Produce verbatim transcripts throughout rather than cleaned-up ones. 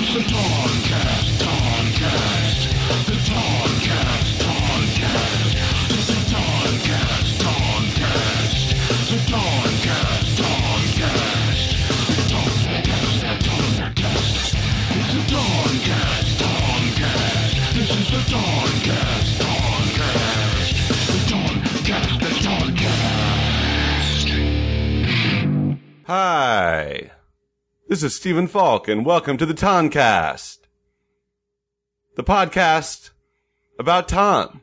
Hi, this is Stephen Falk, and welcome to the Toncast, the podcast about Ton.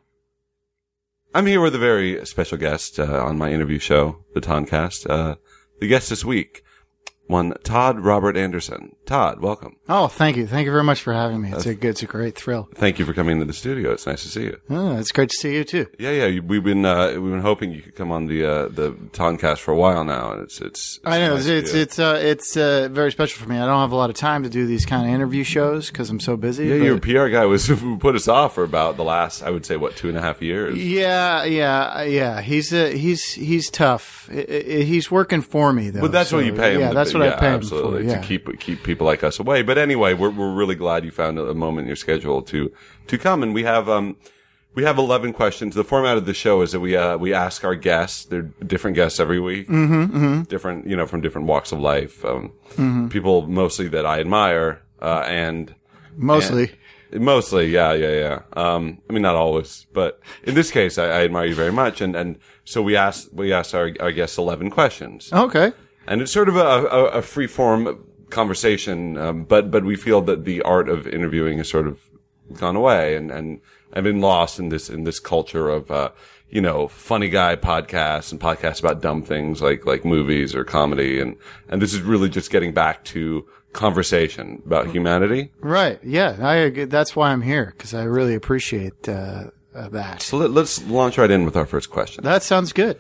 I'm here with a very special guest uh, on my interview show, the Toncast. Uh, the guest this week, one Todd Robert Anderson. Todd, welcome. Oh, thank you. Thank you very much for having me. It's a it's a great thrill. Thank you for coming to the studio. It's nice to see you. Oh, it's great to see you too. Yeah, yeah. you- We've been uh, we've been hoping you could come on the uh, the Toncast for a while now, and it's it's. it's I know nice it's to- it's it's, uh, it's uh, very special for me. I don't have a lot of time to do these kind of interview shows because I'm so busy. Yeah, but- your P R guy was who put us off for about the last, I would say, what, two and a half years. Yeah, yeah, yeah. He's uh, he's he's tough. I- I- He's working for me though. But that's so, what you pay him. Yeah, to that's be- what yeah, I pay him absolutely, for. Yeah. to keep keep people like us away. But anyway, we're we're really glad you found a, a moment in your schedule to to come. And we have um we have eleven questions. The format of the show is that we uh we ask our guests. They're different guests every week. Mm-hmm, mm-hmm. Different, you know, from different walks of life. Um, mm-hmm. People mostly that I admire. Uh, and Mostly. and- mostly, yeah, yeah, yeah. Um, I mean, not always, but in this case, I, I admire you very much. And and so we asked we asked our our guests eleven questions. Okay. And it's sort of a, a, a free form conversation, um, but but we feel that the art of interviewing has sort of gone away, and and I've been lost in this in this culture of uh, you know, funny guy podcasts and podcasts about dumb things like like movies or comedy, and and this is really just getting back to conversation about humanity. Right. Yeah. I agree. That's why I'm here because I really appreciate uh, uh, that. So let, let's launch right in with our first question. That sounds good.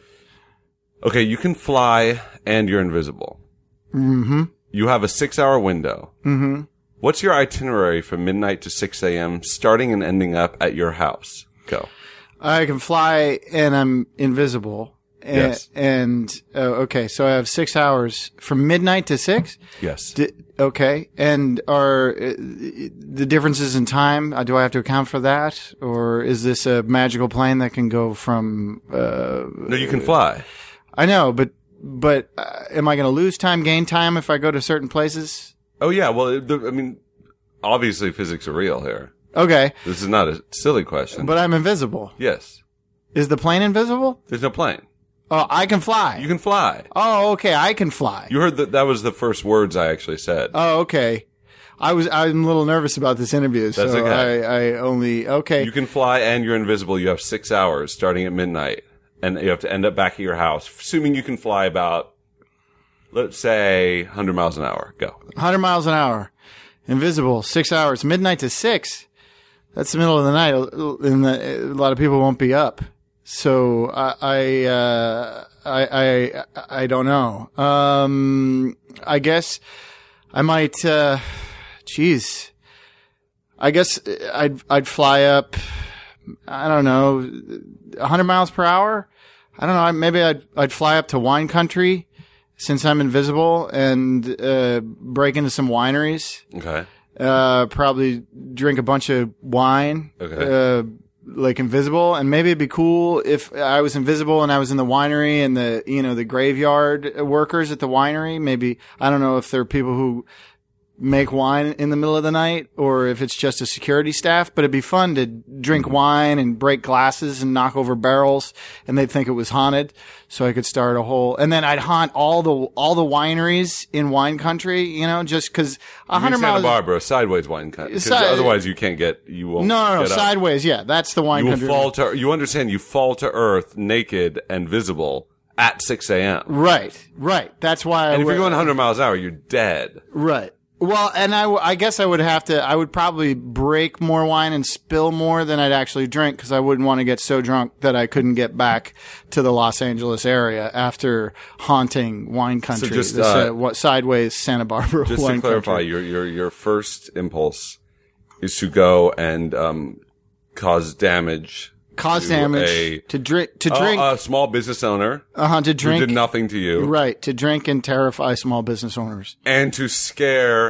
Okay, you can fly and you're invisible. Mm-hmm. You have a six-hour window. Mm-hmm. What's your itinerary from midnight to six a.m., starting and ending up at your house? Go. I can fly and I'm invisible. And, Yes. And uh, okay, so I have six hours from midnight to six. Yes. D- okay, and are uh, the differences in time? Uh, do I have to account for that, or is this a magical plane that can go from? Uh, No, you can fly. I know, but but uh, am I going to lose time, gain time if I go to certain places? Oh, yeah. Well, the, I mean, obviously physics are real here. Okay, This is not a silly question. but I'm invisible. yes. Is the plane invisible? There's no plane. Oh, I can fly. You can fly. Oh, okay, I can fly. You heard that that was the first words I actually said. Oh, okay. I was I'm a little nervous about this interview, That's so okay. I, I only okay. You can fly and you're invisible. You have six hours starting at midnight, and you have to end up back at your house, assuming you can fly about, let's say, one hundred miles an hour. Go. one hundred miles an hour, invisible, six hours, midnight to six. That's the middle of the night, and the, a lot of people won't be up. So I I uh, I, I I don't know. Um, I guess I might. Uh, geez, I guess I'd I'd fly up. I don't know, one hundred miles per hour. I don't know. Maybe I'd I'd fly up to wine country since I'm invisible and uh, break into some wineries. Okay. Uh, probably drink a bunch of wine. Okay. Uh, like invisible, and maybe it'd be cool if I was invisible and I was in the winery and the, you know, the graveyard workers at the winery. Maybe, I don't know if they're people who make wine in the middle of the night or if it's just a security staff, but it'd be fun to drink wine and break glasses and knock over barrels, and they'd think it was haunted. So I could start a whole, and then I'd haunt all the, all the wineries in wine country, you know, just cause a You mean hundred Santa miles. Barbara, sideways wine country. 'Cause Side- otherwise you can't get, you won't No, no, no, get up. sideways. Yeah, that's the wine You will country. fall to, you understand, you fall to earth naked and visible at six a.m. Right, right. That's why. And I if you're would- going one hundred miles an hour, you're dead. right. Well, and I, w- I guess I would have to. I would probably break more wine and spill more than I'd actually drink because I wouldn't want to get so drunk that I couldn't get back to the Los Angeles area after haunting wine country. just, this, uh, uh, what sideways Santa Barbara Just wine to clarify, country. your your your first impulse is to go and um, cause damage, Cause to damage a- to drink to a- drink a small business owner uh huh to who drink did nothing to you, right to drink and terrify small business owners. and to scare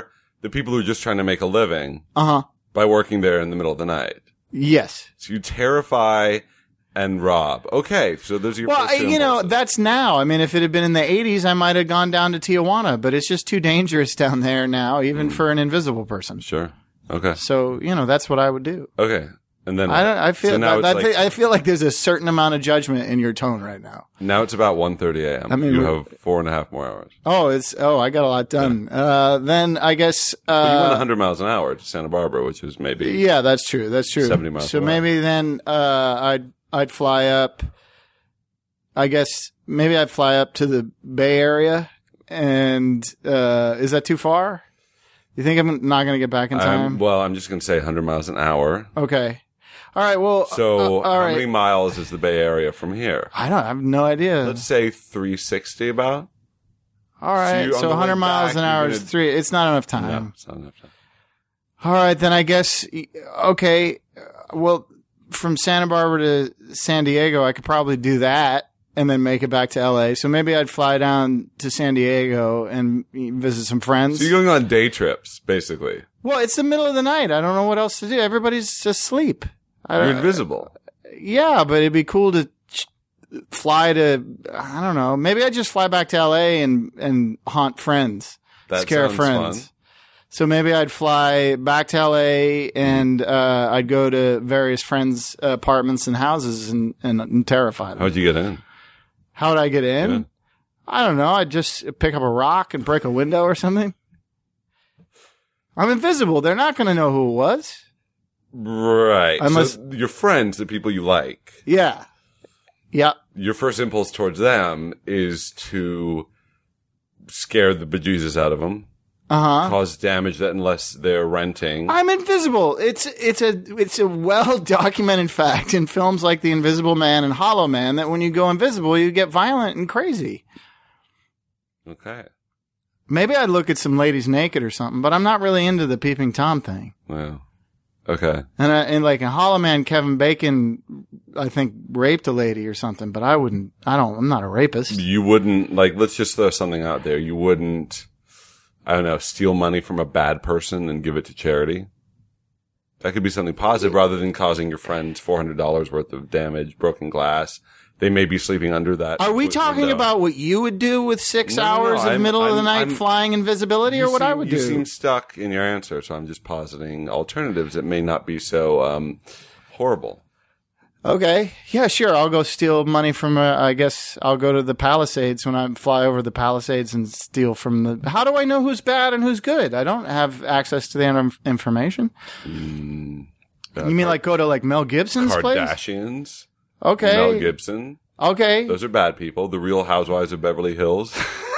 the people who are just trying to make a living Uh huh. by working there in the middle of the night. Yes. So you terrify and rob. Okay, so those are your Well, first two you know, impulses. that's now. I mean, if it had been in the eighties, I might have gone down to Tijuana, but it's just too dangerous down there now, even for an invisible person. Sure. Okay. So, you know, that's what I would do. Okay. And then I don't, I feel, so now, I, I, it's thi- like, I feel like there's a certain amount of judgment in your tone right now. now it's about one thirty a.m. I mean, you we- have four and a half more hours. Oh, it's, oh, I got a lot done. Uh, then I guess, But you went uh, one hundred miles an hour to Santa Barbara, which is maybe yeah, that's true. That's true. seventy miles So away. maybe then, uh, I'd, I'd fly up, I guess maybe I'd fly up to the Bay Area. And, uh, is that too far? You think I'm not going to get back in time? I'm, well, I'm just going to say one hundred miles an hour. Okay. All right. Well, So uh, all how right. many miles is the Bay Area from here? I don't I have no idea. Let's say three sixty about. All right. you- on So, the one hundred way miles back, an hour you're is gonna- three. It's not enough No, time. it's not enough time. All right. Then I guess, okay. uh, Well, from Santa Barbara to San Diego, I could probably do that and then make it back to L A. So maybe I'd fly down to San Diego and visit some friends. So you're going on day trips, basically. Well, it's the middle of the night. I don't know what else to do. Everybody's asleep. I You're don't- invisible. Yeah, but it'd be cool to ch- fly to, I don't know, maybe I'd just fly back to L A and, and haunt friends, That scare sounds friends. fun. So maybe I'd fly back to L A and, uh, I'd go to various friends' apartments and houses and, and, and terrify them. How'd you get in? How would I get in? Yeah. I don't know. I'd just pick up a rock and break a window or something. I'm invisible. They're not going to know who it was. Right. Unless- so your friends, the people you like, Yeah. Yeah. your first impulse towards them is to scare the bejesus out of them, Uh huh. cause damage that unless they're renting. I'm invisible. It's it's a it's a well documented fact in films like The Invisible Man and Hollow Man that when you go invisible, you get violent and crazy. Okay. Maybe I'd look at some ladies naked or something, but I'm not really into the peeping tom thing. Well, okay. And I, and like in Hollow Man, Kevin Bacon, I think raped a lady or something, but I wouldn't. I don't. I'm not a rapist. You wouldn't, like, let's just throw something out there. You wouldn't, I don't know, steal money from a bad person and give it to charity. That could be something positive rather than causing your friends four hundred dollars worth of damage, broken glass. They may be sleeping under that. Are we window. talking about what you would do with six No, no, no, hours of I'm- middle of the I'm- night I'm- flying invisibility, You or what I seem- would you do? seem stuck in your answer, so I'm just positing alternatives that may not be so um, horrible. Okay. Yeah, sure. I'll go steal money from, uh, I guess I'll go to the Palisades when I fly over the Palisades and steal from the. How do I know who's bad and who's good? I don't have access to the inf- information. Mm, You mean like go to like Mel Gibson's place? Kardashians, Okay. Mel Gibson. Okay. Those are bad people. The Real Housewives of Beverly Hills.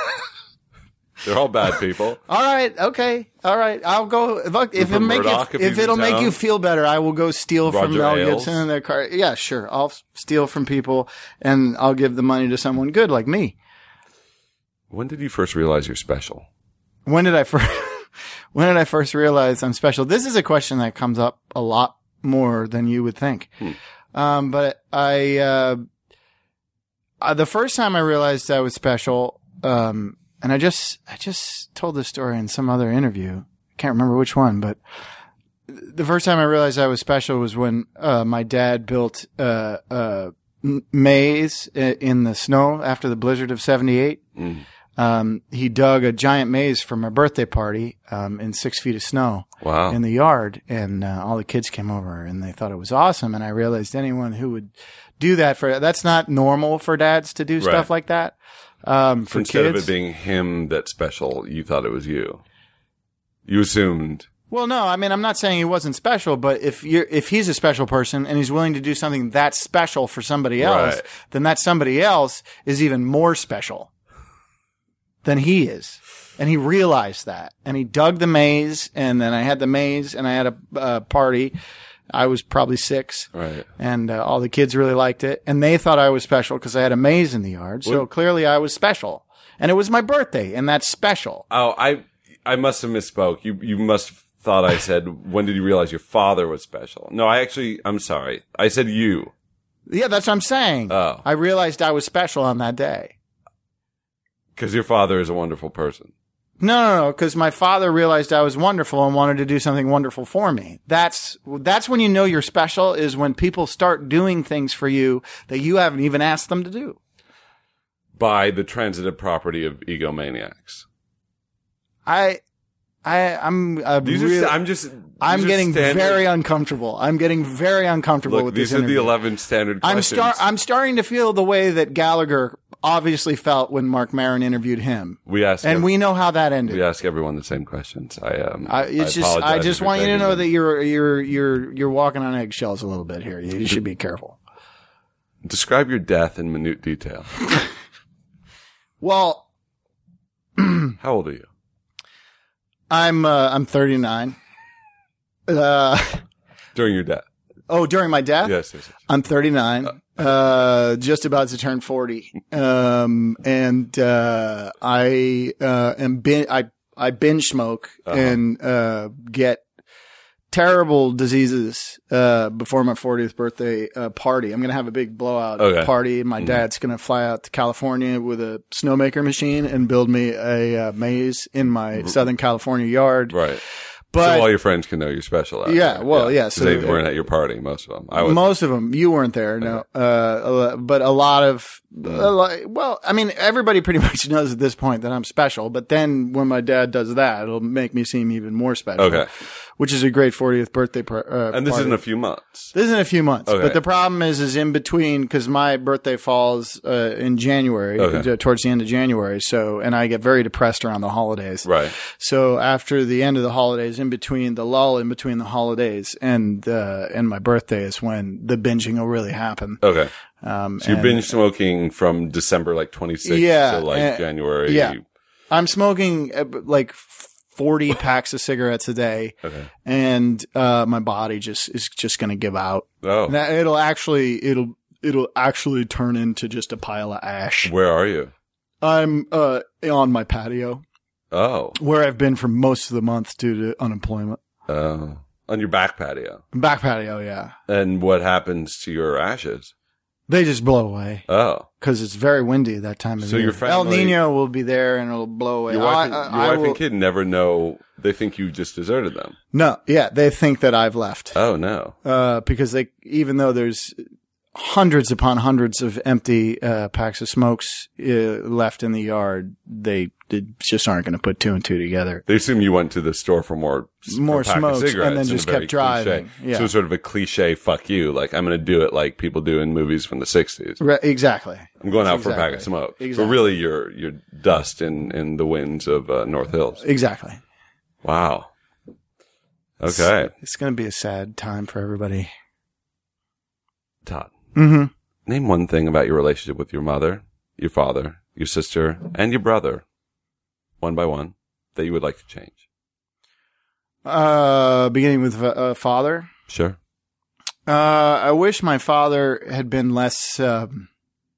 They're all bad people. All right. Okay. All right. I'll go. If, if, it Rupert make Murdoch, you, if if he's it'll in make town. you feel better, I will go steal from Roger Mel Ailes. Gibson and their car. Yeah, sure. I'll steal from people and I'll give the money to someone good like me. When did you first realize you're special? When did I first, when did I first realize I'm special? This is a question that comes up a lot more than you would think. Hmm. Um, but I, uh, uh, the first time I realized I was special, um, and I just, I just told this story in some other interview. I can't remember which one, but the first time I realized I was special was when, uh, my dad built, uh, uh, m- maze i- in the snow after the blizzard of seventy-eight. Mm. Um, he dug a giant maze for my birthday party, um, in six feet of snow Wow. in the yard. And, uh, all the kids came over and they thought it was awesome. And I realized anyone who would do that for, that's not normal for dads to do Right. stuff like that. Um, for Instead kids. of it being him that's special, you thought it was you. You assumed. Well, no, I mean, I'm not saying he wasn't special, but if you're, if he's a special person and he's willing to do something that special for somebody else, Right. then that somebody else is even more special than he is. And he realized that. And he dug the maze, and then I had the maze, and I had a uh, party. I was probably six. Right. And uh, all the kids really liked it. And they thought I was special because I had a maze in the yard. So What- clearly I was special. And it was my birthday, and that's special. Oh, I I must have misspoke. You you must have thought I said, when did you realize your father was special? No, I actually, I'm sorry. I said you. Yeah, that's what I'm saying. Oh. I realized I was special on that day. Because your father is a wonderful person. No, no, no, because my father realized I was wonderful and wanted to do something wonderful for me. That's that's when you know you're special, is when people start doing things for you that you haven't even asked them to do. By the transitive property of egomaniacs. I, I, I'm, I'm, These really, are, I'm just. these I'm are getting standard, very uncomfortable. I'm getting very uncomfortable Look, with these this are the interview. eleven standard I'm questions. star- I'm starting to feel the way that Gallagher obviously felt when Mark Maron interviewed him. we ask, And ev- we know how that ended. we ask everyone the same questions. I um. I, it's I just, apologize I if just you're want you to thinking know them. that you're, you're, you're, you're walking on eggshells a little bit here. You, you should be careful. Describe your death in minute detail. Well, How old are you? I'm, uh, I'm thirty-nine. Uh, During your death. oh, during my death? Yes, yes, yes. I'm thirty-nine, uh, just about to turn forty. Um, and, uh, I, uh, am bin- I, I binge smoke Uh-huh. and, uh, get terrible diseases, uh, before my fortieth birthday, uh, party. I'm going to have a big blowout Okay. party. My dad's going to fly out to California with a snowmaker machine and build me a, uh, maze in my Southern California yard. Right. But so all your friends can know you're special. Out Yeah, there. well, yeah, 'Cause so- they weren't at your party, most of them. I was. most of them, you weren't there, no. Uh, but a lot of, a lot, well, I mean, everybody pretty much knows at this point that I'm special. But then when my dad does that, it'll make me seem even more special. Okay. Which is a great fortieth birthday. Par- uh, and this party. is in a few months. This is in a few months. Okay. But the problem is, is in between, because my birthday falls uh, in January, Okay. uh, towards the end of January. So, and I get very depressed around the holidays. Right. So after the end of the holidays, in between the lull in between the holidays and uh, and my birthday is when the binging will really happen. Okay. Um, So you're and binge smoking from December like twenty-sixth Yeah, to like and- January. yeah. I'm smoking uh, like forty packs of cigarettes a day, Okay. and uh, my body just is just going to give out. Oh. And that- it'll actually it'll it'll actually turn into just a pile of ash. Where are you? I'm uh, on my patio, Oh. where I've been for most of the month due to unemployment. Oh. On your back patio. Back patio, yeah. And what happens to your ashes? They just blow away. Oh. Because it's very windy that time of So year. your family- El Nino will be there and it'll blow away. Your wife, I- and, I- your I wife will- and kid never know. They think you just deserted them. No, yeah, they think that I've left. Oh, no. Uh, because they, even though there's hundreds upon hundreds of empty uh, packs of smokes uh, left in the yard, they, they just aren't going to put two and two together. They assume you went to the store for more, for More a pack of smokes and cigarettes then in a just very kept driving. Cliche. Yeah. So it's sort of a cliche fuck you. Like, I'm going to do it like people do in movies from the sixties. Re- exactly. I'm going out Exactly. for a pack of smoke. Exactly. But really, you're, you're dust in, in the winds of uh, North Hills. Exactly. Wow. Okay. It's, it's going to be a sad time for everybody. Todd, Mm-hmm. name one thing about your relationship with your mother, your father, your sister, and your brother, one by one, that you would like to change. Uh, beginning with uh, father. Sure. Uh, I wish my father had been less um,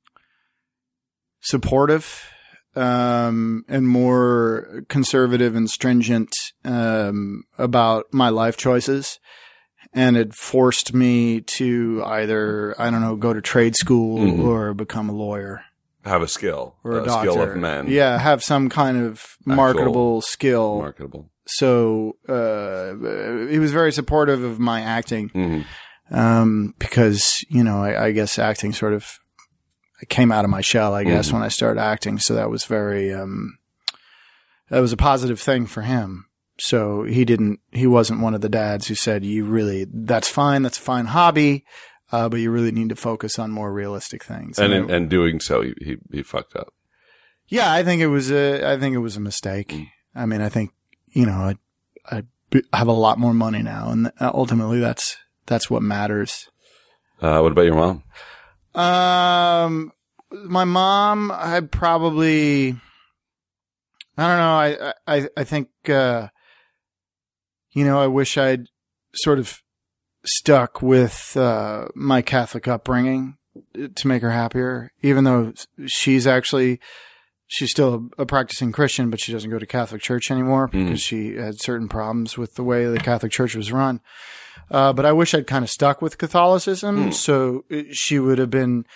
supportive um, and more conservative and stringent um, about my life choices, and it forced me to either, I don't know, go to trade school Mhm. or become a lawyer Have a skill. or a, doctor. skill of men. Yeah, have some kind of marketable skill. Marketable. So uh, he was very supportive of my acting. hmm Um, because, you know, I, I guess acting sort of came out of my shell, I guess, Mhm. when I started acting. So that was very, um, that was a positive thing for him. So he didn't, he wasn't one of the dads who said, you really, that's fine. That's a fine hobby. Uh, but you really need to focus on more realistic things. And I- in, and doing so, he, he he fucked up. yeah, I think it was a, I think it was a mistake. Mm. I mean, I think, you know, I, I b- have a lot more money now, and ultimately that's, that's what matters. Uh, what about your mom? Um, my mom, I'd probably, I don't know. I, I, I think, uh, you know, I wish I'd sort of stuck with, uh, my Catholic upbringing to make her happier, even though she's actually, she's still a practicing Christian, but she doesn't go to Catholic church anymore because she had certain problems with the way the Catholic church was run. Uh, but I wish I'd kind of stuck with Catholicism. Hmm. So it- she would have been,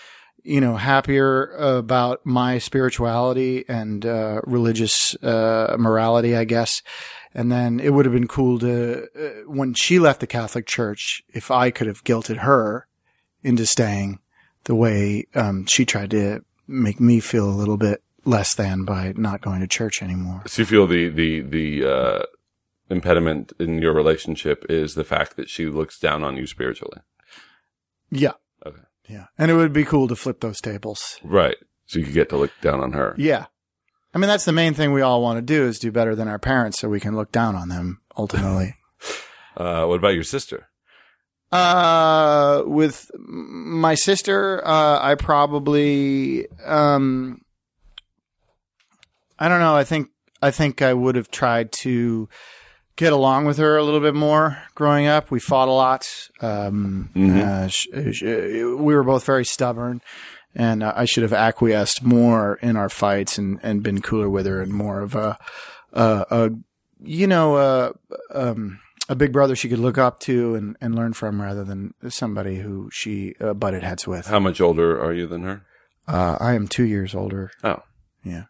you know, happier about my spirituality and uh, religious uh, morality, I guess. And then it would have been cool to, uh, when she left the Catholic Church, if I could have guilted her into staying the way um, she tried to make me feel a little bit less than by not going to church anymore. So you feel the the the uh, impediment in your relationship is the fact that she looks down on you spiritually? Yeah. Okay. Yeah. And it would be cool to flip those tables. Right. So you could get to look down on her. Yeah. I mean, that's the main thing we all want to do, is do better than our parents so we can look down on them, ultimately. uh, what about your sister? Uh, with my sister, uh, I probably, um, I don't know. I think, I think I would have tried to get along with her a little bit more growing up. We fought a lot. Um, mm-hmm. uh, sh- sh- we were both very stubborn. And uh, I should have acquiesced more in our fights and, and been cooler with her and more of a, a, a you know, a, um, a big brother she could look up to and, and learn from, rather than somebody who she uh, butted heads with. How much older are you than her? Uh, I am two years older. Oh. Yeah.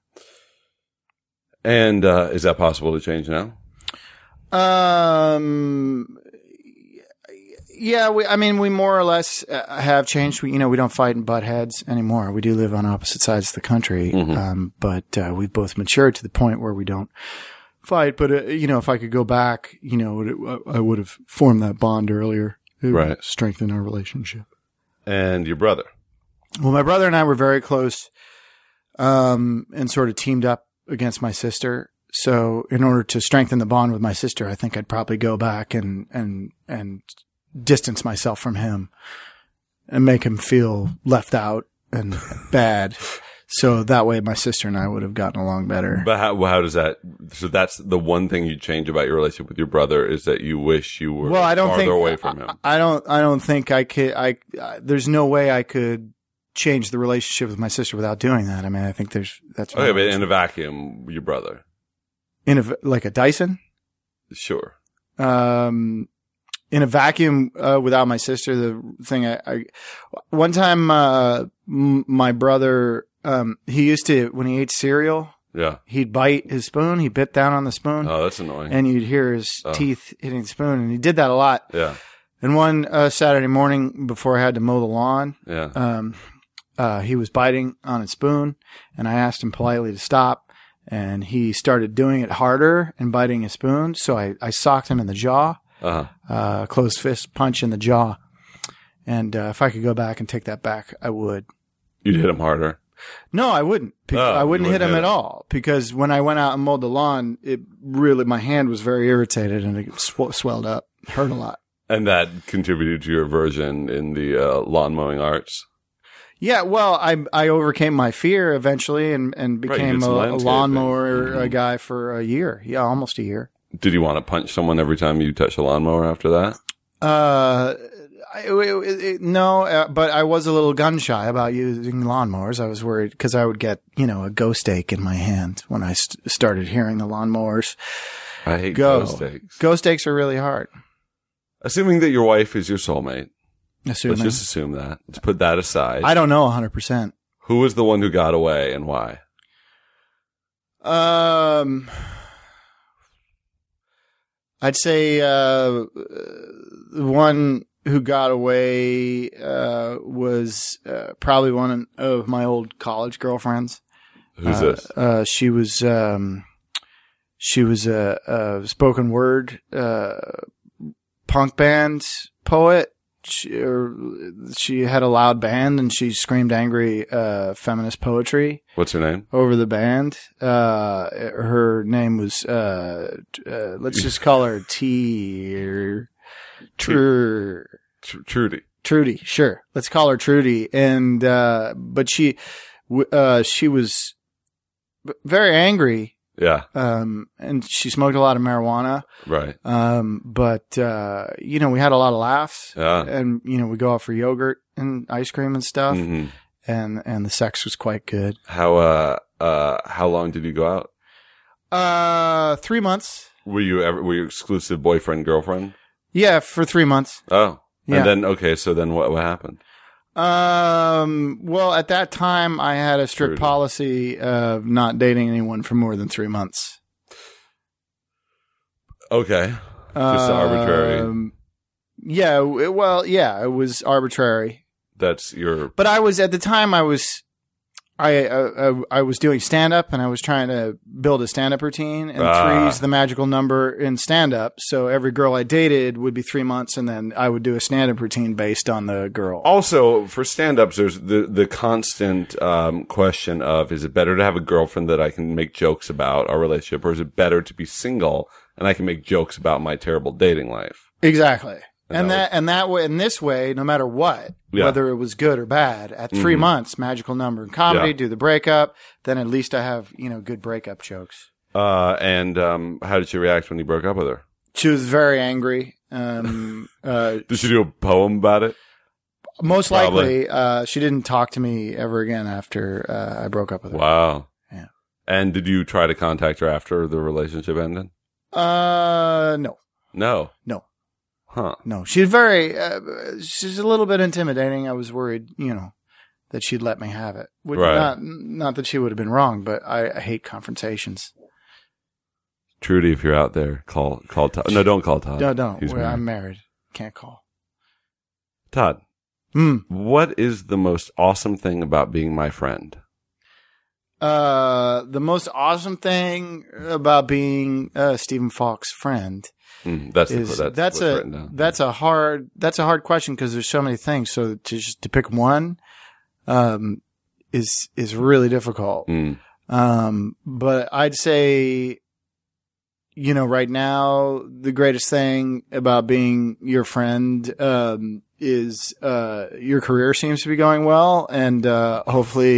And uh, is that possible to change now? Um... Yeah, we, I mean, we more or less uh, have changed. We, you know, we don't fight and butt heads anymore. We do live on opposite sides of the country. Mm-hmm. Um, but, uh, we've both matured to the point where we don't fight. But, uh, you know, if I could go back, you know, I would have formed that bond earlier. It right. would strengthen our relationship. And your brother? Well, my brother and I were very close, um, and sort of teamed up against my sister. So in order to strengthen the bond with my sister, I think I'd probably go back and, and, and, distance myself from him and make him feel left out and bad. So that way my sister and I would have gotten along better. But how, how does that, so that's the one thing you change about your relationship with your brother, is that you wish you were well, I don't farther think, away from him. I, I don't, I don't think I could, I, I, there's no way I could change the relationship with my sister without doing that. I mean, I think there's, that's. Okay, but in a vacuum, your brother. In a, like a Dyson? Sure. Um, In a vacuum, uh, without my sister, the thing I, I one time, uh, m- my brother, um, he used to, when he ate cereal, yeah, he'd bite his spoon, he bit down on the spoon. Oh, that's annoying. And you'd hear his oh. teeth hitting the spoon, and he did that a lot. Yeah. And one, uh, Saturday morning before I had to mow the lawn, yeah, um, uh, he was biting on his spoon, and I asked him politely to stop, and he started doing it harder and biting his spoon, so I, I socked him in the jaw. Uh-huh. Uh, closed fist punch in the jaw. And, uh, if I could go back and take that back, I would. You'd hit him harder? No, I wouldn't. Be- oh, I wouldn't hit him hit at him. all, because when I went out and mowed the lawn, it really, my hand was very irritated and it sw- swelled up. It hurt a lot. And that contributed to your aversion in the, uh, lawn mowing arts? Yeah, well, I I overcame my fear eventually and, and became right, a, a lawnmower mm-hmm. a guy for a year. Yeah, almost a year. Did you want to punch someone every time you touched a lawnmower after that? Uh, I, it, it, no, uh, but I was a little gun shy about using lawnmowers. I was worried because I would get, you know, a ghost ache in my hand when I st- started hearing the lawnmowers. I hate go. ghost aches. Ghost aches are really hard. Assuming that your wife is your soulmate. Assuming. Let's just assume that. Let's put that aside. I don't know one hundred percent. Who was the one who got away and why? Um... I'd say uh, the one who got away uh, was uh, probably one of my old college girlfriends. Who's uh, this? Uh, she was um, she was a, a spoken word uh, punk band poet. She, or, she had a loud band and she screamed angry uh, feminist poetry. What's her name? Over the band. Uh, her name was, uh, uh, let's just call her T or Tr- Tr- Trudy. Trudy, sure. Let's call her Trudy. And, uh, but she, uh, she was very angry. Yeah. Um, and she smoked a lot of marijuana. Right. Um, but, uh, you know, we had a lot of laughs. Yeah. And, you know, we go out for yogurt and ice cream and stuff. Mm-hmm. And, and the sex was quite good. How, uh, uh, how long did you go out? Uh, three months. Were you ever, were you exclusive boyfriend, girlfriend? Yeah, for three months. Oh. Yeah. And then, okay, so then what, what happened? Um. Well, at that time, I had a strict True. policy of not dating anyone for more than three months. Okay. Just arbitrary. Um, yeah. w- Well, yeah, it was arbitrary. That's your. But I was at the time. I was, I I, I- I was doing stand up, and I was trying to build a stand up routine. And Ah. three is the magical number in stand up. So every girl I dated would be three months, and then I would do a stand up routine based on the girl. Also, for stand-ups, there's the the constant um, question of: is it better to have a girlfriend that I can make jokes about our relationship, or is it better to be single and I can make jokes about my terrible dating life? Exactly. And And that that, and that way, in this way, no matter what, Yeah. whether it was good or bad, at three Mhm. months, magical number in comedy, Yeah. do the breakup, then at least I have, you know, good breakup jokes. Uh, and um, how did she react when you broke up with her? She was very angry. Um, uh, Did she do a poem about it? most Probably. likely, uh, she didn't talk to me ever again after, uh, I broke up with her. Wow. Yeah. And did you try to contact her after the relationship ended? Uh, no, No. no, Huh. no. She's very, uh, she's a little bit intimidating. I was worried, you know, that she'd let me have it. Would Right. Not, not that she would have been wrong, but I, I hate confrontations. Trudy, if you're out there, call call Todd. No, don't call Todd. No, don't. He's Well, married. I'm married. Can't call. Todd, Hmm. what is the most awesome thing about being my friend? Uh, the most awesome thing about being uh, Stephen Falk's friend Mm, that's is the, that's, that's what's a written down. that's a hard that's a hard question because there's so many things. So to just to pick one, um, is is really difficult. Mm. Um, but I'd say, you know, right now the greatest thing about being your friend um, is uh, your career seems to be going well, and uh, hopefully.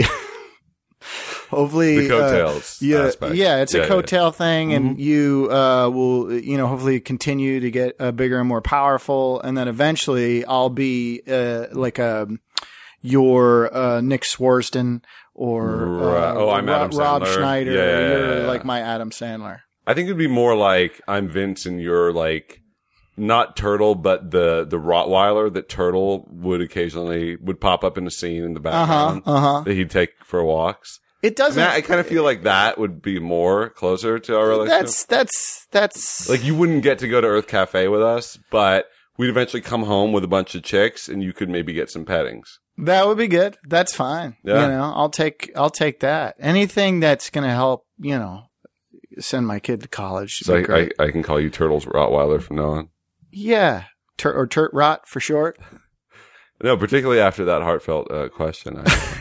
Hopefully, The coattails uh, yeah, aspect. yeah, it's Yeah, a yeah. coattail thing, and Mhm. you uh, will, you know, hopefully continue to get uh, bigger and more powerful, and then eventually I'll be uh, like a your uh, Nick Swarsden or Right. uh, Oh, I'm Rob, Adam Rob Sandler. Schneider. Yeah, yeah, You're yeah, yeah. like my Adam Sandler. I think it'd be more like I'm Vince and you're like not Turtle, but the the Rottweiler that Turtle would occasionally would pop up in a scene in the Uh huh. background Uh huh. that he'd take for walks. It I, doesn't. mean, I kind of feel like that would be more closer to our relationship. that's that's that's Like you wouldn't get to go to Earth Cafe with us, but we'd eventually come home with a bunch of chicks, and you could maybe get some pettings. that would be good. That's fine. Yeah. You know, I'll take I'll take that. Anything that's gonna help. You know, send my kid to college. should So be I, great. I, I can call you Turtles Rottweiler from now on. Yeah. Tur- or Turt Rot for short. No, particularly after that heartfelt uh, question. I,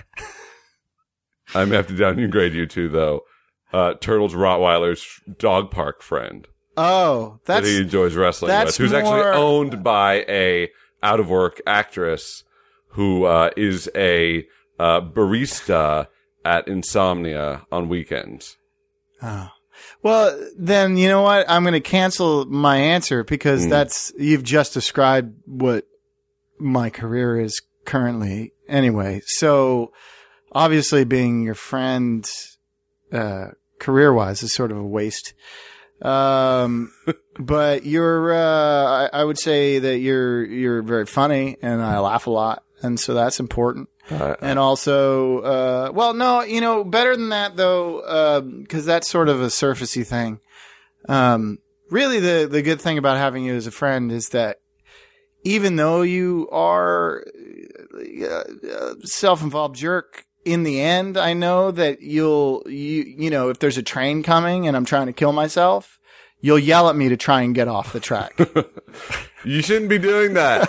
I may have to downgrade you to, though. Uh, Turtles Rottweiler's dog park friend Oh, that that's he enjoys wrestling that's with, who's actually more- owned by a out of work actress who uh, is a uh, barista at Insomnia on weekends. oh. Well, then you know what? I'm going to cancel my answer because Mm. that's you've just described what my career is currently. Anyway, so obviously being your friend, uh, career-wise is sort of a waste. Um, but you're, uh, I, I would say that you're, you're very funny and I laugh a lot. And so that's important. Uh, And also, uh, well, no, you know, better than that though, um, cause that's sort of a surfacey thing. Um, really the, the good thing about having you as a friend is that even though you are uh, a self-involved jerk, in the end, I know that you'll, you, you know, if there's a train coming and I'm trying to kill myself, you'll yell at me to try and get off the track. you shouldn't be doing that.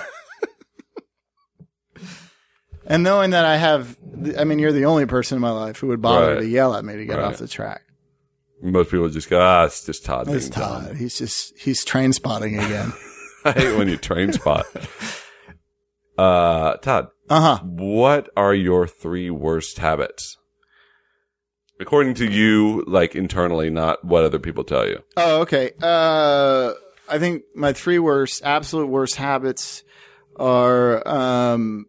And knowing that I have, I mean, you're the only person in my life who would bother Right. to yell at me to get Right. off the track. Most people just go, ah, it's just Todd. It's being Todd. dumb." He's just, he's train spotting again. I hate when you train spot. Uh, Todd, Uh huh. what are your three worst habits? According to you, like internally, not what other people tell you. Oh, okay. Uh, I think my three worst, absolute worst habits are, um,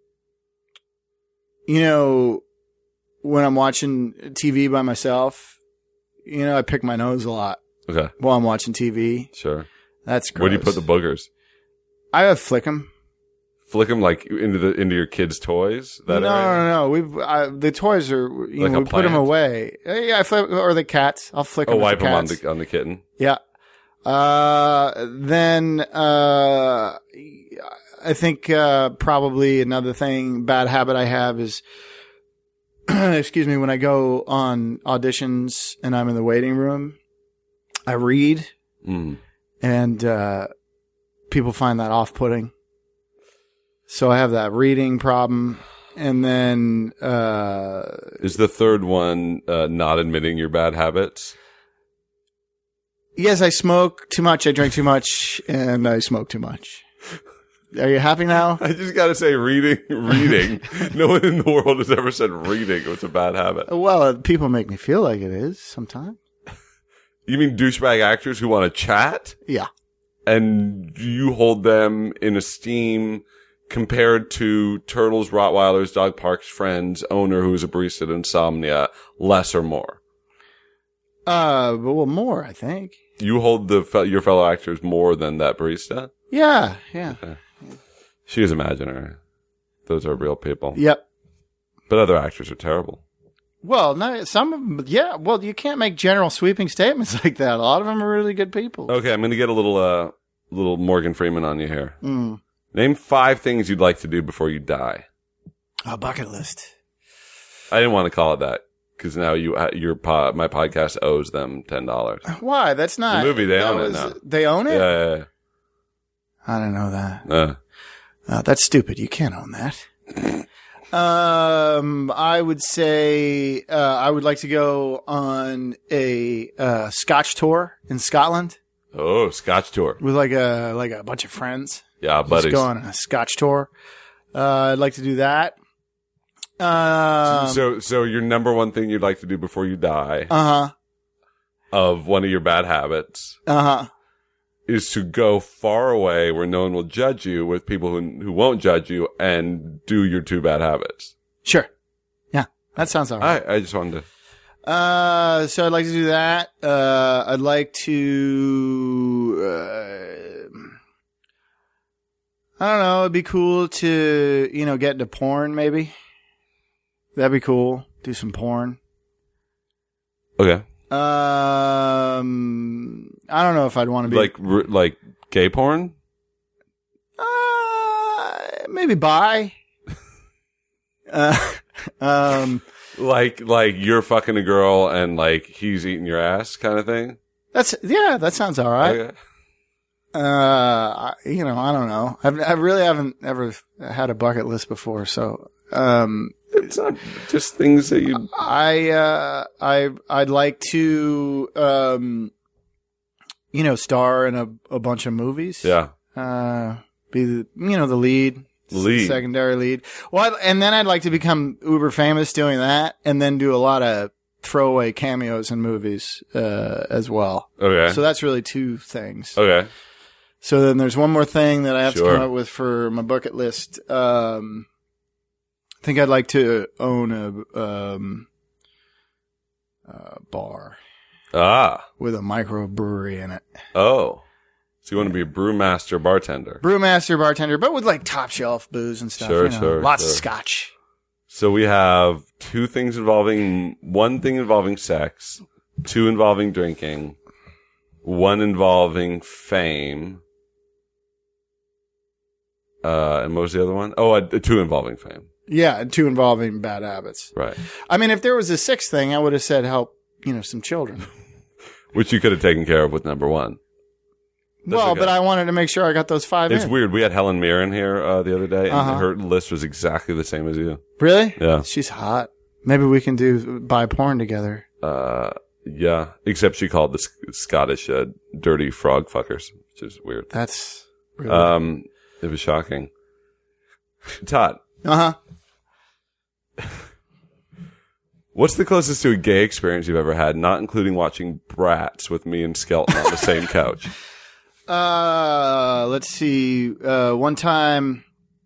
you know, when I'm watching T V by myself, you know, I pick my nose a lot Okay, while I'm watching T V. sure. That's gross. Where do you put the boogers? I have flick 'em. flick them like into the into your kids' toys? That no, area? no, no. We've uh, the toys are you Like know a we put them plant? away. Uh, Yeah, I flip, or the cats. I'll flick Oh, them. wipe the them on cats. the on the kitten. Yeah. Uh, then uh, I think uh, probably another thing bad habit I have is, excuse me, when I go on auditions and I'm in the waiting room, I read, Mm. and uh, people find that off-putting. So I have that reading problem, and then uh, Is the third one uh, not admitting your bad habits? yes, I smoke too much, I drink too much, and I smoke too much. Are you happy now? I just got to say, reading, reading. No one in the world has ever said reading was a bad habit. Well, uh, people make me feel like it is sometimes. You mean douchebag actors who want to chat? Yeah. And you hold them in esteem compared to Turtles, Rottweilers, Dog Park's friends, owner who's a barista at Insomnia, less or more? Uh, but well, more, I think. You hold the fe- your fellow actors more than that barista? Yeah, yeah. She is imaginary. Those are real people. Yep. But other actors are terrible. Well, no, some of them, yeah, well, you can't make general sweeping statements like that. A lot of them are really good people. Okay, I'm going to get a little, uh, little Morgan Freeman on you here. Mm. Name five things you'd like to do before you die. A bucket list. I didn't want to call it that because now you, uh, your pod, my podcast owes them ten dollars. Why? That's not. The movie, they that own it was- now. They own it? Yeah, yeah, I don't know that. yeah. Uh, Uh, that's stupid. You can't own that. um, I would say uh, I would like to go on a uh, Scotch tour in Scotland oh, Scotch tour. with like a like a bunch of friends. Yeah, Just buddies. go on a Scotch tour. Uh, I'd like to do that. Um, so, so your number one thing you'd like to do before you die uh huh. of one of your bad habits Uh huh. is to go far away where no one will judge you with people who who won't judge you and do your two bad habits. Sure. Yeah, that sounds all right. I, I just wanted to. Uh, so I'd like to do that. Uh, I'd like to, uh, I don't know. It'd be cool to, you know, get into porn maybe. That'd be cool. Do some porn. Okay. Um, I don't know if I'd want to be Like, r- like gay porn? uh, maybe bi. uh, um, Like, like you're fucking a girl and like he's eating your ass kind of thing? that's, yeah, that sounds all right. Okay. Uh, I- you know, I don't know. I've, I really haven't ever had a bucket list before, so, um, It's not just things that you. I, uh, I, I'd like to, um, you know, star in a, a bunch of movies. Yeah. Uh, be the, you know, the lead. Lead. Secondary lead. Well, and then I'd like to become uber famous doing that and then do a lot of throwaway cameos in movies, uh, as well. Okay. So that's really two things. Okay. So then there's one more thing that I have Sure. to come up with for my bucket list. Um, I think I'd like to own a um, uh, bar Ah. with a microbrewery in it. Oh. So you want to be a brewmaster bartender. Brewmaster, bartender, but with like top shelf booze and stuff. Sure, you know, sure, Lots sure. of scotch. So we have two things involving, one thing involving sex, two involving drinking, one involving fame. Uh, and what was the other one? Oh, uh, two involving fame. Yeah, and two involving bad habits. Right. I mean, if there was a sixth thing, I would have said help, you know, some children. Which you could have taken care of with number one. That's well, okay. but I wanted to make sure I got those five It's in. weird. We had Helen Mirren here uh, the other day, and Uh-huh. her list was exactly the same as you. Really? Yeah. She's hot. Maybe we can do buy porn together. Uh, yeah. Except she called the Sc- Scottish uh, dirty frog fuckers, which is weird. That's really Um, it was shocking. Todd, uh huh. what's the closest to a gay experience you've ever had, not including watching Bratz with me and Skelton on the same couch? Uh, let's see. Uh, one time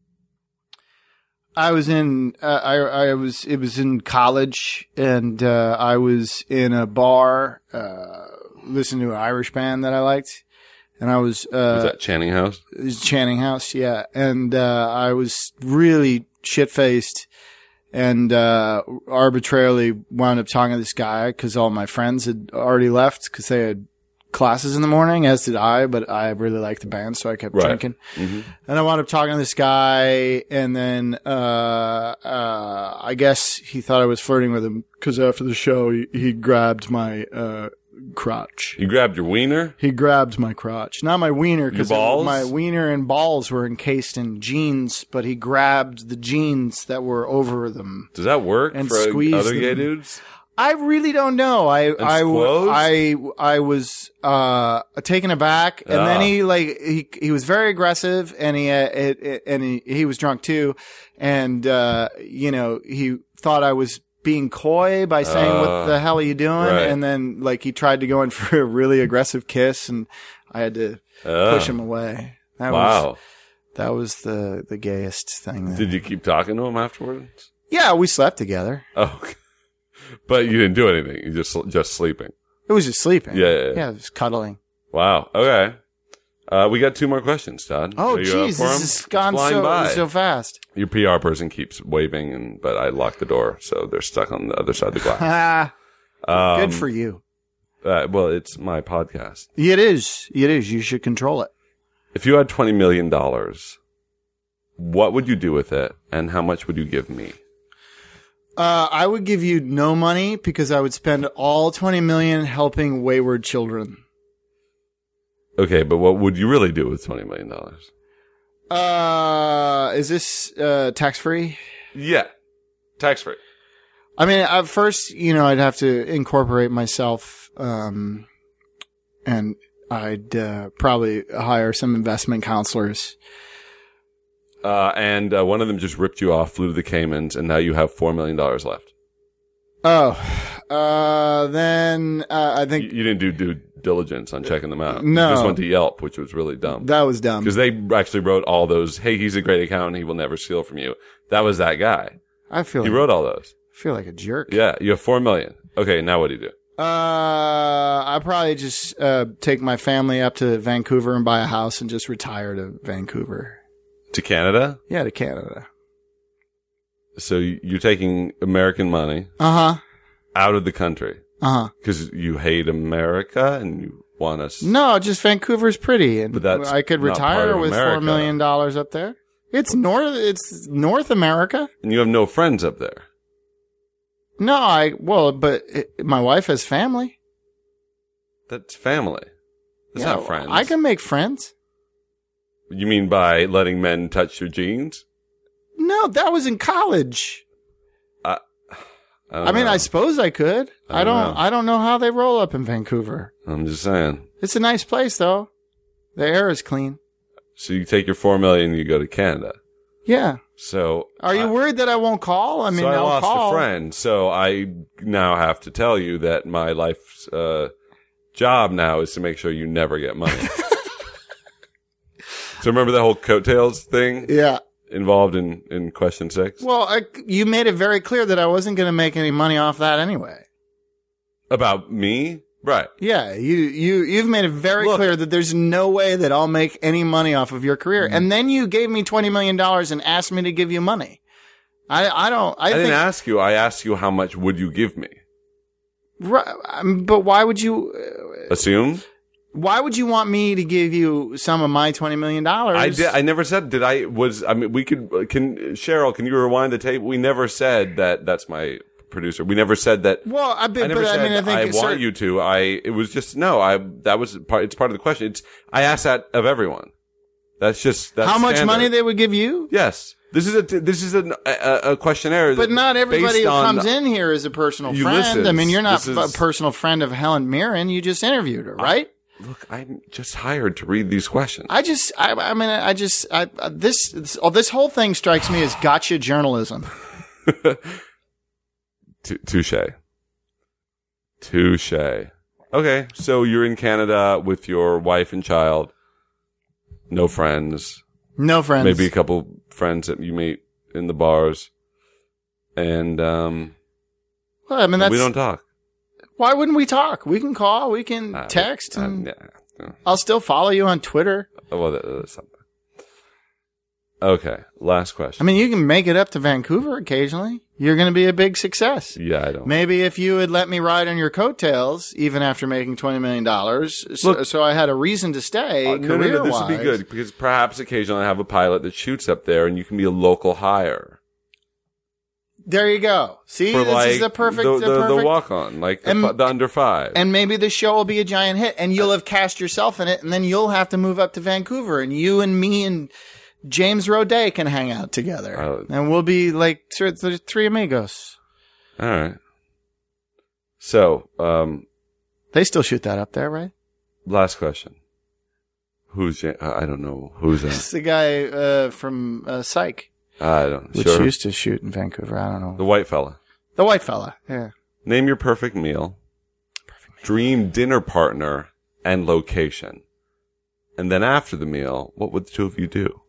I was in, uh, I, I was, it was in college and, uh, I was in a bar, uh, listening to an Irish band that I liked. and I was uh, Was that Channing House? it was Channing House, yeah, and uh, I was really shit faced. And, uh, arbitrarily wound up talking to this guy because all my friends had already left because they had classes in the morning, as did I, but I really liked the band, so I kept Right. drinking. Mm-hmm. And I wound up talking to this guy, and then, uh, uh, I guess he thought I was flirting with him because after the show, he, he grabbed my, uh, crotch. You grabbed your wiener? He grabbed my crotch. Not my wiener, because Your balls? my wiener and balls were encased in jeans, but he grabbed the jeans that were over them. Does that work And for squeeze other them. gay dudes? I really don't know. I I, w- squoze? I I was uh taken aback, and then Ah. he like he he was very aggressive, and he uh, it, it, and he he was drunk too, and uh you know he thought I was being coy by saying Uh, what the hell are you doing, right. and then like he tried to go in for a really aggressive kiss, and I had to Oh. push him away. That Wow. was that was the the gayest thing. There. Did you keep talking to him afterwards? Yeah, we slept together. Oh, but you didn't do anything. You just just sleeping. It was just sleeping. Yeah, yeah, yeah. yeah, it was cuddling. Wow. Okay. Uh, we got two more questions, Todd. Oh, Are you up geez, for this 'em? has It's gone flying so by. so fast. Your P R person keeps waving, and but I locked the door, so they're stuck on the other side of the glass. Ah, Um, good for you. Uh, well, it's my podcast. It is. It is. You should control it. If you had twenty million dollars, what would you do with it, and how much would you give me? Uh, I would give you no money because I would spend all twenty million helping wayward children. Okay, but what would you really do with twenty million dollars? Uh, is this uh tax free? Yeah, tax free. I mean, at first, you know, I'd have to incorporate myself, um, and I'd uh, probably hire some investment counselors. Uh, and uh, one of them just ripped you off, flew to the Caymans, and now you have four million dollars left. Oh, uh, then uh, I You, think you didn't do due diligence on checking them out. No. You just went to Yelp, which was really dumb. that was dumb. Because they actually wrote all those, hey, he's a great accountant, he will never steal from you. That was that guy. I feel He like, wrote all those. I feel like a jerk. Yeah, you have four million. Okay, now what do you do? Uh, I probably just uh take my family up to Vancouver and buy a house and just retire to Vancouver. To Canada? Yeah, to Canada. So you're taking American money Uh huh. out of the country Uh huh. because you hate America and you want us. No, just Vancouver's pretty, and But that's I could not part retire of with four America. million dollars up there. It's north. It's North America. And you have no friends up there. No, I well, but it, my wife has family. That's family. That's Yeah, not friends. I can make friends. You mean by letting men touch your jeans? No, that was in college. I, don't I mean, know. I suppose I could. I I don't don't. know. I don't know how they roll up in Vancouver. I'm just saying. It's a nice place, though. The air is clean. So you take your four million and you go to Canada. Yeah. So Are you I, worried that I won't call? I mean, so I I'll lost call. a friend. So I now have to tell you that my life's uh, job now is to make sure you never get money. So remember that whole coattails thing Yeah. involved in, in question six? Well, I, you made it very clear that I wasn't going to make any money off that anyway. About me? Right. Yeah, you you you've made it very Look. clear that there's no way that I'll make any money off of your career. And then you gave me twenty million dollars and asked me to give you money. I I don't. I, I, think. didn't ask you. I asked you how much would you give me? Right, um, but why would you? Uh, Assume? why would you want me to give you some of my twenty million dollars? I did. I never said. Did I? Was I mean? We could. Can Cheryl? Can you rewind the tape? We never said that. That's my producer. We never said that. Well, I, but, I never but said I mean, I think I it's want certain- you to. I. It was just no. I. That was part. It's part of the question. It's. I asked that of everyone. That's just. That's how much standard. money they would give you. Yes. This is a. This is a, a, a questionnaire. But not everybody based who on comes in here is a personal friend. Ulysses. I mean, you're not This a is- personal friend of Helen Mirren. You just interviewed her, right? Look, I'm just hired to read these questions. I just, I, I mean, I just, I, uh, this, this, oh, this whole thing strikes me as gotcha journalism. T- Touche. Touche. Okay, so you're in Canada with your wife and child. No friends. No friends. Maybe a couple friends that you meet in the bars. And um Well, I mean, that's, we don't talk. why wouldn't we talk? We can call, we can Uh, text, um, and yeah. Yeah. I'll still follow you on Twitter. Oh, well, that, that's something. Okay, last question. I mean, you can make it up to Vancouver occasionally. You're going to be a big success. Yeah, I don't. Maybe if you had let me ride on your coattails, even after making twenty million dollars, so, Look, so I had a reason to stay. Uh, no, no, no, this would be career-wise. good because perhaps occasionally I have a pilot that shoots up there, and you can be a local hire There you go. See, for this like is the perfect, the, the, the, perfect. the walk on, like the, And- fi- the under five. And maybe the show will be a giant hit, and you'll have cast yourself in it, and then you'll have to move up to Vancouver, and you and me and James Roday can hang out together, Oh. and we'll be like th- th- three amigos. All right. So, um, They still shoot that up there, right? last question. Who's Ja- I don't know who's that. It's the guy uh, from uh, Psych, I don't which sure. used to shoot in Vancouver. I don't know. The white fella. The white fella. Yeah. Name your perfect meal. Perfect meal. Dream dinner partner and location. And then after the meal, what would the two of you do?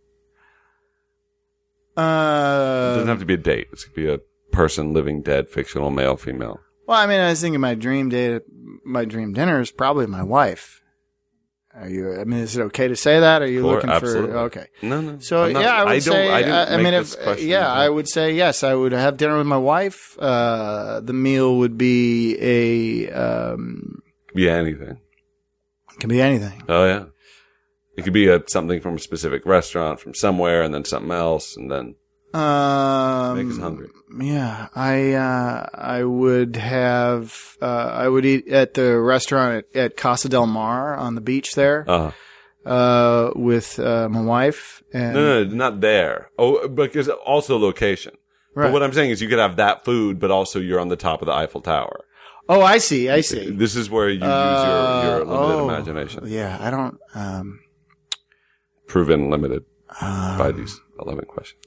It Uh, doesn't have to be a date. It could be a person, living, dead, fictional, male, female. well, I mean, I was thinking my dream date, my dream dinner is probably my wife. Are you? I mean, is it okay to say that? Are you Sure, looking absolutely. for? Okay. No, no. So I'm not- yeah, I would don't, say. I, didn't I, I make mean, this if question yeah, up. I would say yes. I would have dinner with my wife. Uh, the meal would be a um, Yeah, anything. can be anything. Oh yeah. It could be a, something from a specific restaurant from somewhere, and then something else, and then Um, make us hungry. Yeah, I uh, I would have uh, I would eat at the restaurant at, at Casa del Mar on the beach there Uh, uh, with uh, my wife. And no, no, not there. Oh, because also location. Right. But what I'm saying is, you could have that food, but also you're on the top of the Eiffel Tower. Oh, I see. I see. This is where you Uh, use your, your limited oh, imagination. Yeah, I don't. Um, Proven limited um, by these eleven questions.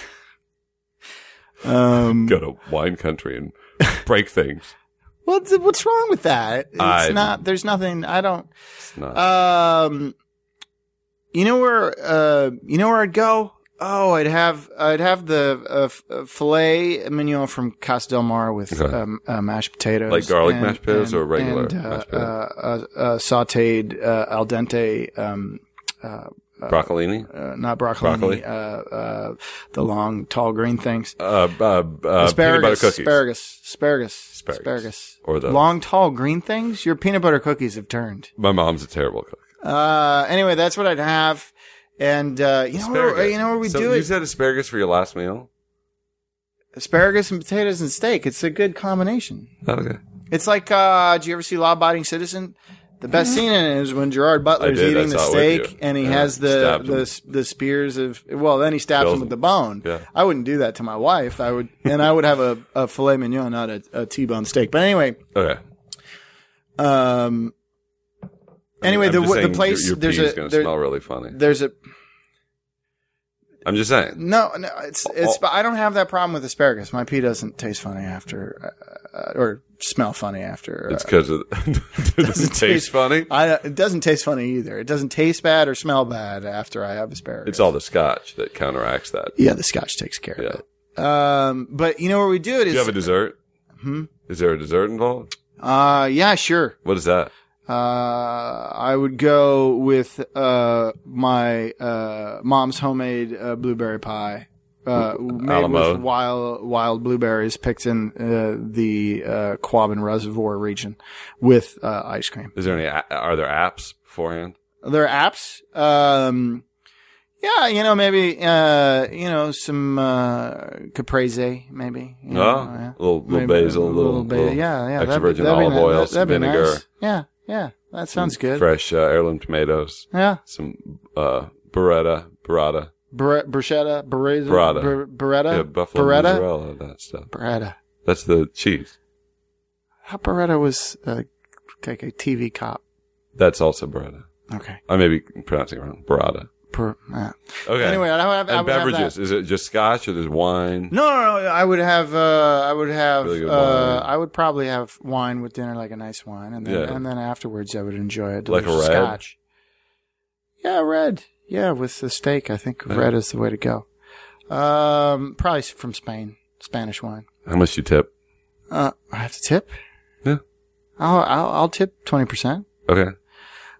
um, Go to wine country and break things. what's what's wrong with that? It's I- not. There's nothing. I don't. It's not. Um, you know where? Uh, you know where I'd go? Oh, I'd have I'd have the uh, f- uh, filet mignon from Casa del Mar with Okay. um, uh, mashed potatoes, Like garlic and- mashed potatoes and- or regular and, uh, mashed potatoes? Uh, uh, uh, sautéed uh, al dente, um, Broccolini? uh, not broccoli, Broccoli? uh, uh, the long, tall green things. Uh, uh, uh, peanut butter Asparagus, cookies. asparagus, asparagus, Asparagus. asparagus. Or the- long, tall green things. Your peanut butter cookies have turned. My mom's a terrible cook. Uh, anyway, that's what I'd have. And, uh, you know where, Asparagus. you know where we so do you it? said asparagus for your last meal? Asparagus and potatoes and steak. It's a good combination. Okay. It's like, uh, did you ever see Law Abiding Citizen? The best scene in it is when Gerard Butler's I did. I eating the saw it with steak you. and he Yeah, has the, stabbed him. the, the spears of, well, then he stabs Kills him with him. the bone. Yeah. I wouldn't do that to my wife. I would, and I would have a, a filet mignon, not a, a T-bone steak. But anyway, Okay. um, anyway, I'm the, just the saying place, your, your there's pee is a, going to there, smell really funny. there's a, I'm just saying. no, no, it's, it's, Oh. I don't have that problem with asparagus. My pee doesn't taste funny after, uh, or smell funny after. It's Uh, because it doesn't taste taste- funny. I, it doesn't taste funny either. It doesn't taste bad or smell bad after I have asparagus. It's all the scotch that counteracts that. Yeah, the scotch takes care Yeah. of it. Um, but you know where we do it Do is, you have a dessert? Hmm? Is there a dessert involved? uh, yeah, sure. What is that? Uh, I would go with, uh, my, uh, mom's homemade, uh, blueberry pie, uh, made Alamo. with wild, wild blueberries picked in, uh, the, uh, Quabbin Reservoir region with, uh, ice cream. Is there any? a- Are there apps beforehand? There are apps. Um, yeah, you know, maybe, uh, you know, some, uh, caprese, maybe. You know, Oh, yeah. little little Maybe basil, a little, ba- little yeah, yeah. extra that'd be- virgin that'd be olive ni- oil, that- some that'd be vinegar, nice. Yeah, yeah. That sounds good. fresh uh, heirloom tomatoes, Yeah. some uh, burrata, burrata, Ber- bruschetta, beretta, Burrata. ber- beretta, yeah, buffalo beretta, mozzarella, that stuff. beretta. That's the cheese. How Beretta was uh, like a T V cop. That's also burrata. Okay. I may be pronouncing it wrong. Burrata. Per, uh. Okay. Anyway, I would have, I and would have beverages. that. Is it just scotch or there's wine? No, no, no. I would have. Uh, I would have. Really good uh, wine. I would probably have wine with dinner, like a nice wine, and then Yeah. and then afterwards, I would enjoy a Like a delicious red? scotch. Yeah, red. Yeah, with the steak, I think Yeah. red is the way to go. Um, probably from Spain, Spanish wine. How much you tip? Uh, I have to tip. Yeah. I'll I'll, I'll tip twenty percent. Okay.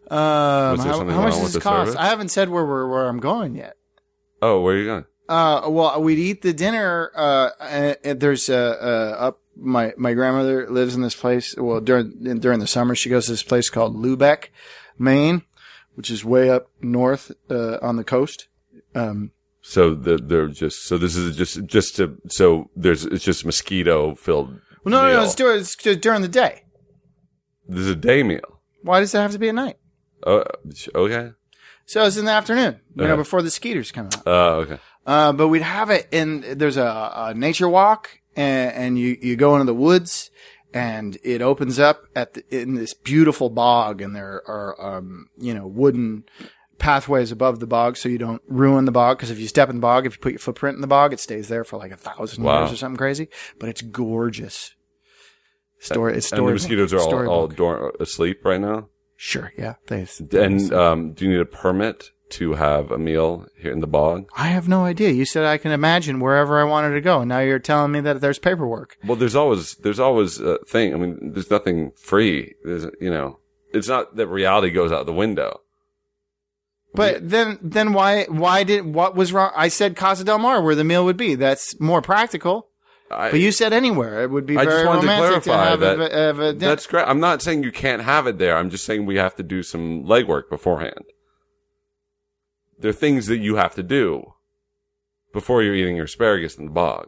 Um, Was there how, something how much wrong does with it the cost? service? I haven't said where we're, where I'm going yet. Oh, where are you going? Uh, well, we'd eat the dinner. Uh, and, and there's uh, uh, up. My my grandmother lives in this place. Well, during during the summer, she goes to this place called Lubeck, Maine, which is way up north uh, on the coast. Um, So the, they're just so this is just just to so there's it's just mosquito filled. well, no, no, meal. no, it's, during, it's just during the day. This is a day meal. Why does it have to be at night? Oh, okay. So it's in the afternoon, you know, Okay. before the skeeters come out. Uh, okay. Uh, but we'd have it in, there's a, a nature walk and, and you, you go into the woods and it opens up at the, in this beautiful bog and there are, um, you know, wooden pathways above the bog so you don't ruin the bog. Cause if you step in the bog, if you put your footprint in the bog, it stays there for like a thousand Wow. years or something crazy, but it's gorgeous. Story, it's And the storybook. mosquitoes are all, all Storybook. dor- asleep right now. Sure. Yeah. They, And um, do you need a permit to have a meal here in the bog? I have no idea. You said I can imagine wherever I wanted to go. And now you're telling me that there's paperwork. Well, there's always there's always a thing. I mean, there's nothing free. There's you know, it's not that reality goes out the window. But then, then why, why did, what was wrong? I said Casa del Mar where the meal would be. That's more practical. I, But you said anywhere. It would be I very just wanted to romantic to, clarify have that a, have a dinner. that's great. I'm not saying you can't have it there. I'm just saying we have to do some legwork beforehand. There are things that you have to do before you're eating your asparagus in the bog.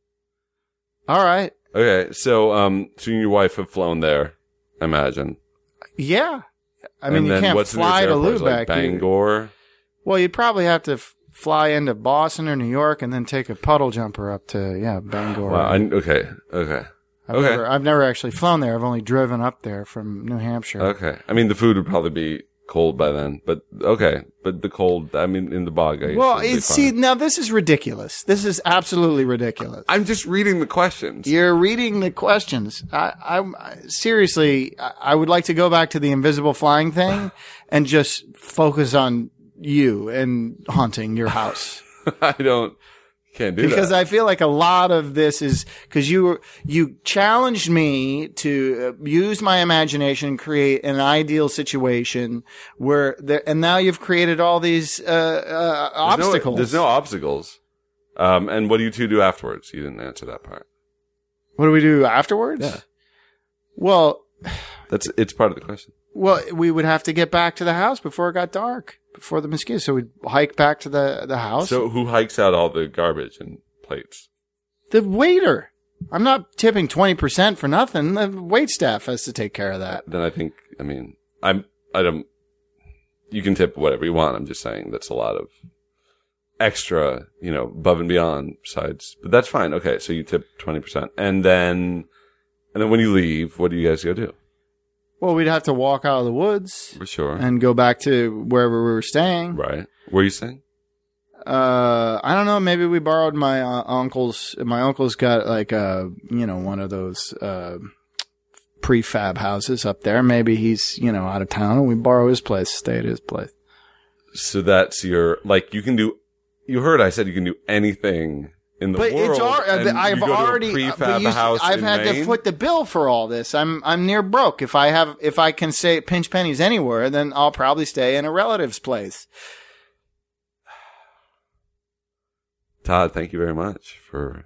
All right. Okay, so um, so you and your wife have flown there, I imagine. Yeah. I And mean, you then can't what's the fly to nearest airport? Lubeck. Like You- Bangor. well, you'd probably have to f- fly into Boston or New York and then take a puddle jumper up to, yeah, Bangor. Wow, I, okay, okay, I've okay. Never, I've never actually flown there. I've only driven up there from New Hampshire. okay. I mean, the food would probably be cold by then, but okay. But the cold, I mean, in the bog. I guess Well, it'd be it's, see, fine. now this is ridiculous. This is absolutely ridiculous. I'm just reading the questions. You're reading the questions. I, I, I seriously, I, I would like to go back to the invisible flying thing and just focus on you and haunting your house. I don't, can't do Because that. I feel like a lot of this is because you you challenged me to uh, use my imagination, create an ideal situation where there, and now you've created all these uh, uh, There's no- obstacles. there's no obstacles. Um, and what do you two do afterwards? You didn't answer that part. What do we do afterwards? Yeah. Well, That's it's part of the question. well, we would have to get back to the house before it got dark, before the mosquitoes. So we'd hike back to the the house. So who hikes out all the garbage and plates? The waiter. I'm not tipping twenty percent for nothing. The wait staff has to take care of that. Then I think, I mean, I'm, I don't, you can tip whatever you want. I'm just saying that's a lot of extra, you know, above and beyond besides, but that's fine. Okay. So you tip twenty percent. And then, and then when you leave, what do you guys go do? Well, we'd have to walk out of the woods For sure. and go back to wherever we were staying. Right. Where are you staying? Uh, I don't know. Maybe we borrowed my uh, uncle's. My uncle's got like a, you know, one of those uh, prefab houses up there. Maybe he's, you know, out of town, and we borrow his place, stay at his place. So that's your, like, you can do, you heard I said you can do anything in the But world. it's al- and I've you go to a already. prefab but you, house I've in had Maine? to foot the bill for all this. I'm I'm near broke. If I have, if I can say pinch pennies anywhere, then I'll probably stay in a relative's place. Todd, thank you very much for,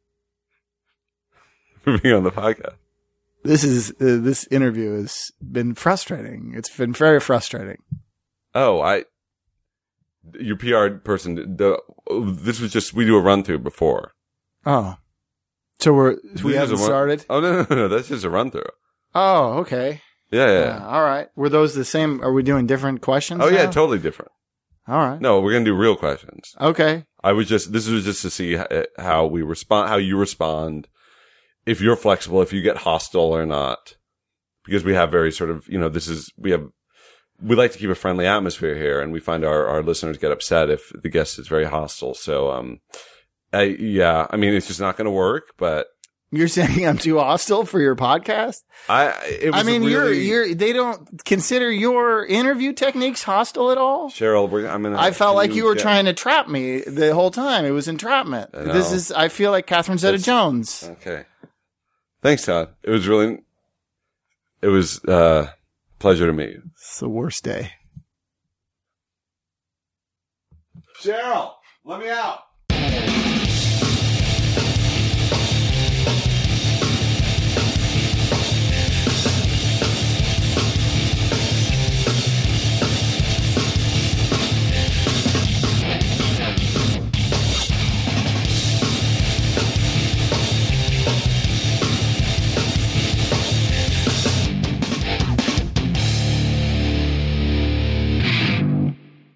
for being on the podcast. This is uh, this interview has been frustrating. It's been very frustrating. Oh, I, your P R person, the, this was just, we do a run through before. Oh, so we're This we is haven't a run- started. Oh, no, no, no, that's just a run through. Oh, okay. Yeah, yeah. Uh, all right. Were those the same? Are we doing different questions? oh, yeah, now? totally different. All right. No, we're going to do real questions. Okay. I was just, this was just to see h- how we respond, how you respond, if you're flexible, if you get hostile or not. Because we have very sort of, you know, this is, we have, we like to keep a friendly atmosphere here, and we find our, our listeners get upset if the guest is very hostile. So, um, I, yeah, I mean, it's just not going to work, but You're saying I'm too hostile for your podcast? I, it was I mean, really, you're you're. They don't consider your interview techniques hostile at all. Cheryl, we're, I'm gonna, I felt like you were get- trying to trap me the whole time. It was entrapment. I know. This is. I feel like Catherine Zeta-Jones. Okay. Thanks, Todd. It was really, it was, uh, Pleasure to meet you. It's the worst day. Cheryl, let me out.